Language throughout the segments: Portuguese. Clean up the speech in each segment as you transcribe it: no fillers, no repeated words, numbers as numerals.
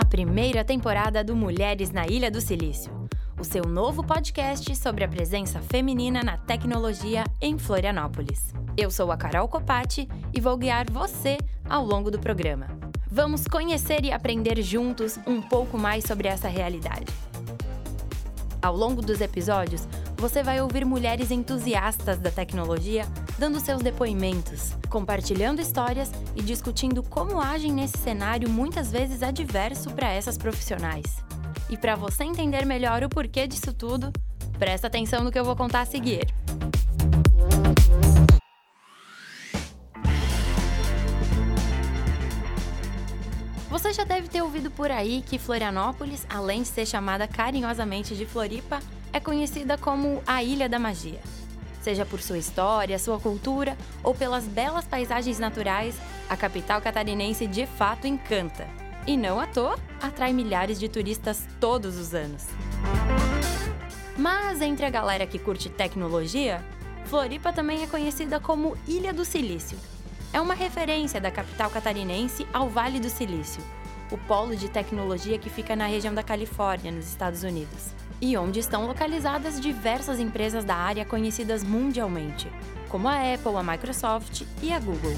primeira temporada do Mulheres na Ilha do Silício, o seu novo podcast sobre a presença feminina na tecnologia em Florianópolis. Eu sou a Carol Copati e vou guiar você ao longo do programa. Vamos conhecer e aprender juntos um pouco mais sobre essa realidade. Ao longo dos episódios, você vai ouvir mulheres entusiastas da tecnologia dando seus depoimentos, compartilhando histórias e discutindo como agem nesse cenário muitas vezes adverso para essas profissionais. E para você entender melhor o porquê disso tudo, presta atenção no que eu vou contar a seguir. Você já deve ter ouvido por aí que Florianópolis, além de ser chamada carinhosamente de Floripa, é conhecida como a Ilha da Magia. Seja por sua história, sua cultura ou pelas belas paisagens naturais, a capital catarinense de fato encanta. E não à toa, atrai milhares de turistas todos os anos. Mas entre a galera que curte tecnologia, Floripa também é conhecida como Ilha do Silício. É uma referência da capital catarinense ao Vale do Silício, o polo de tecnologia que fica na região da Califórnia, nos Estados Unidos, e onde estão localizadas diversas empresas da área conhecidas mundialmente, como a Apple, a Microsoft e a Google.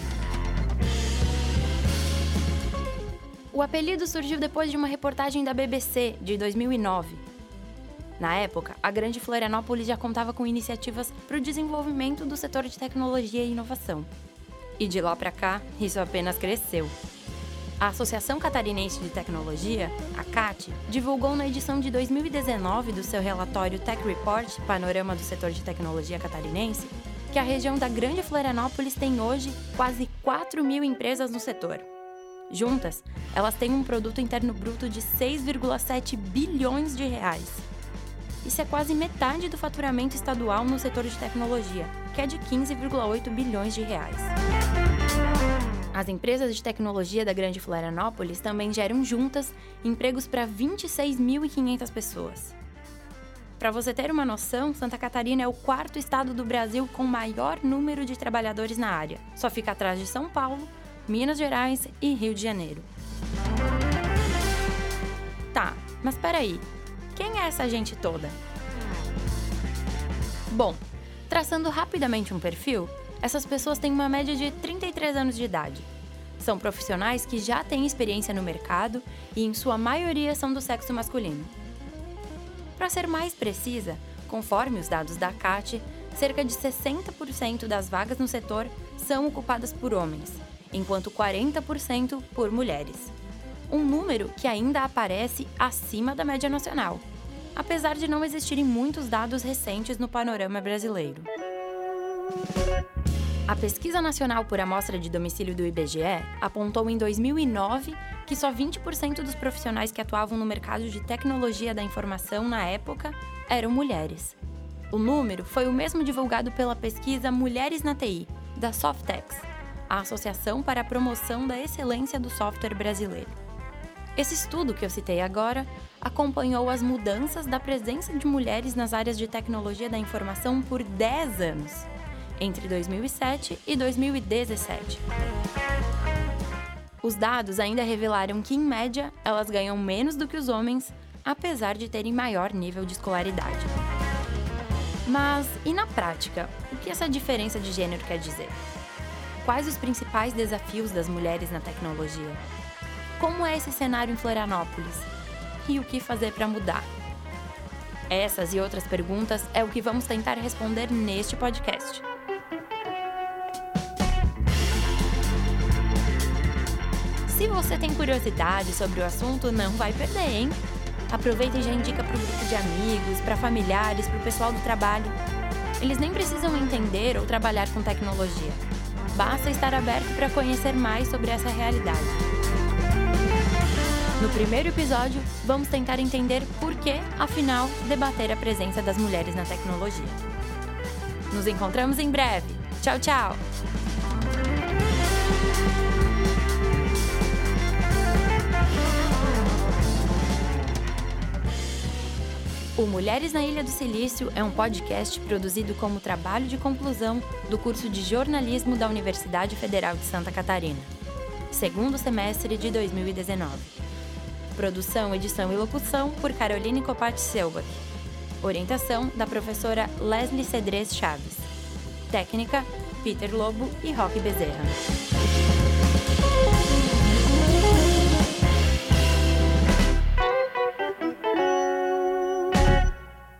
O apelido surgiu depois de uma reportagem da BBC, de 2009. Na época, a Grande Florianópolis já contava com iniciativas para o desenvolvimento do setor de tecnologia e inovação. E de lá para cá, isso apenas cresceu. A Associação Catarinense de Tecnologia, a CAT, divulgou na edição de 2019 do seu relatório Tech Report, Panorama do Setor de Tecnologia Catarinense, que a região da Grande Florianópolis tem hoje quase 4.000 empresas no setor. Juntas, elas têm um produto interno bruto de 6,7 bilhões de reais. Isso é quase metade do faturamento estadual no setor de tecnologia, que é de 15,8 bilhões de reais. As empresas de tecnologia da Grande Florianópolis também geram juntas empregos para 26.500 pessoas. Para você ter uma noção, Santa Catarina é o quarto estado do Brasil com maior número de trabalhadores na área. Só fica atrás de São Paulo, Minas Gerais e Rio de Janeiro. Tá, mas peraí, quem é essa gente toda? Bom, traçando rapidamente um perfil, essas pessoas têm uma média de 33 anos de idade. São profissionais que já têm experiência no mercado e, em sua maioria, são do sexo masculino. Para ser mais precisa, conforme os dados da CAT, cerca de 60% das vagas no setor são ocupadas por homens, enquanto 40% por mulheres. Um número que ainda aparece acima da média nacional, apesar de não existirem muitos dados recentes no panorama brasileiro. A Pesquisa Nacional por Amostra de Domicílio do IBGE apontou em 2009 que só 20% dos profissionais que atuavam no mercado de tecnologia da informação na época eram mulheres. O número foi o mesmo divulgado pela pesquisa Mulheres na TI, da Softex, a Associação para a Promoção da Excelência do Software Brasileiro. Esse estudo que eu citei agora acompanhou as mudanças da presença de mulheres nas áreas de tecnologia da informação por 10 anos, entre 2007 e 2017. Os dados ainda revelaram que, em média, elas ganham menos do que os homens, apesar de terem maior nível de escolaridade. Mas, e na prática, o que essa diferença de gênero quer dizer? Quais os principais desafios das mulheres na tecnologia? Como é esse cenário em Florianópolis? E o que fazer para mudar? Essas e outras perguntas é o que vamos tentar responder neste podcast. Se você tem curiosidade sobre o assunto, não vai perder, hein? Aproveita e já indica para o grupo de amigos, para familiares, para o pessoal do trabalho. Eles nem precisam entender ou trabalhar com tecnologia. Basta estar aberto para conhecer mais sobre essa realidade. No primeiro episódio, vamos tentar entender por que, afinal, debater a presença das mulheres na tecnologia. Nos encontramos em breve. Tchau, tchau! O Mulheres na Ilha do Silício é um podcast produzido como trabalho de conclusão do curso de jornalismo da Universidade Federal de Santa Catarina, segundo semestre de 2019. Produção, edição e locução por Caroline Copati Selbach. Orientação da professora Leslie Cedrez Chaves. Técnica, Peter Lobo e Roque Bezerra.